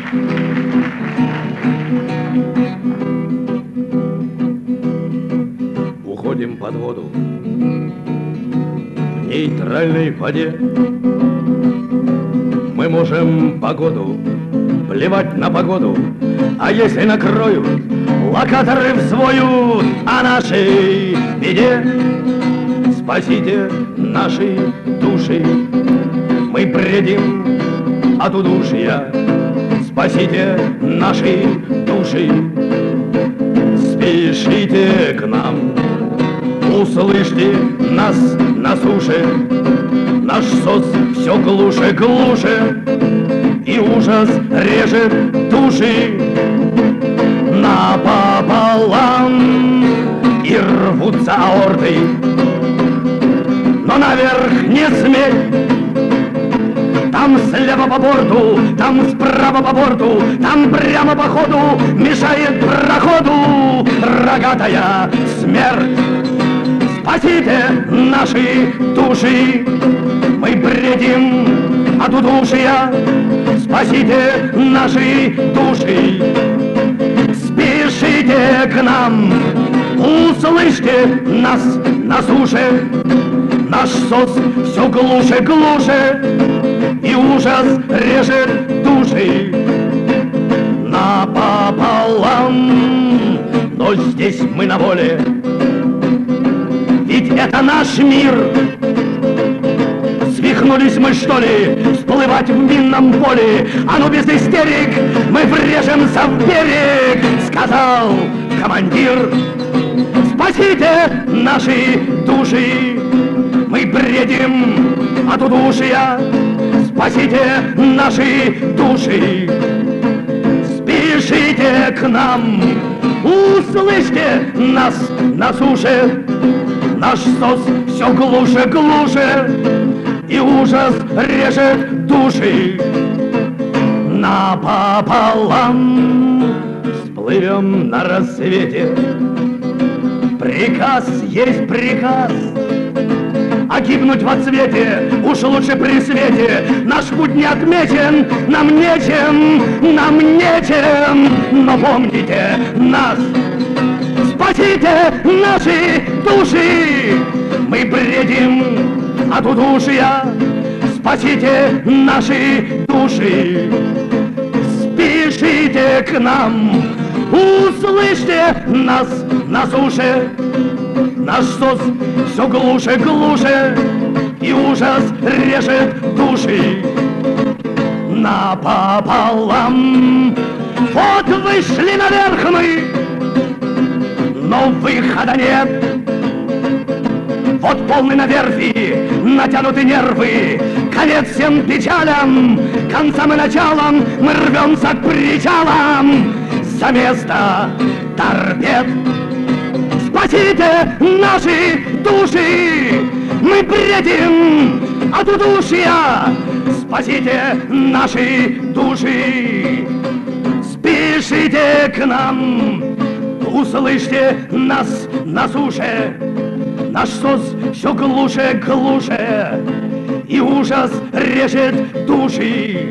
Уходим под воду в нейтральной воде. Мы можем погоду, плевать на погоду, а если накроют, локаторы взвоют о нашей беде. Спасите наши души, мы бредим от удушья. Спасите наши души, спешите к нам, услышьте нас на суше. Наш СОС все глуше, глуше, и ужас режет души напополам, и рвутся аорты, но наверх не смей. Там слева по борту, там справа по борту, там прямо по ходу мешает проходу рогатая смерть. Спасите наши души, мы бредим от удушья. Спасите наши души, спешите к нам, услышьте нас на суше. Наш СОС все глуше, глуше, и ужас режет души напополам. Но здесь мы на воле, ведь это наш мир. Свихнулись мы, что ли, всплывать в минном поле? А ну без истерик, мы врежемся в берег, сказал командир. Спасите наши души, мы бредим от удушья. Спасите наши души, спешите к нам, услышьте нас на суше. Наш СОС все глуше, глуше, и ужас режет души напополам. Всплывем на рассвете, приказ есть приказ, а гибнуть во цвете уж лучше при свете. Наш путь не отметен, нам нечем, но помните нас. Спасите наши души, мы бредим от удушья. Спасите наши души, спешите к нам, услышьте нас на суше. Наш СОС все глуше, глуше, и ужас режет души напополам. Вот вышли наверх мы, но выхода нет. Вот полны на верфи, натянуты нервы, конец всем печалям, концам и началам мы рвемся к причалам за место торпед. Спасите наши души, мы бредим от удушья. Спасите наши души, спешите к нам, услышьте нас на суше. Наш СОС все глуше, глуше, и ужас режет души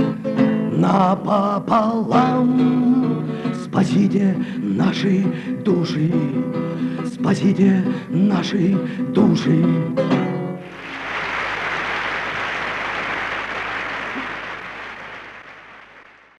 напополам. Спасите наши души, спасите наши души.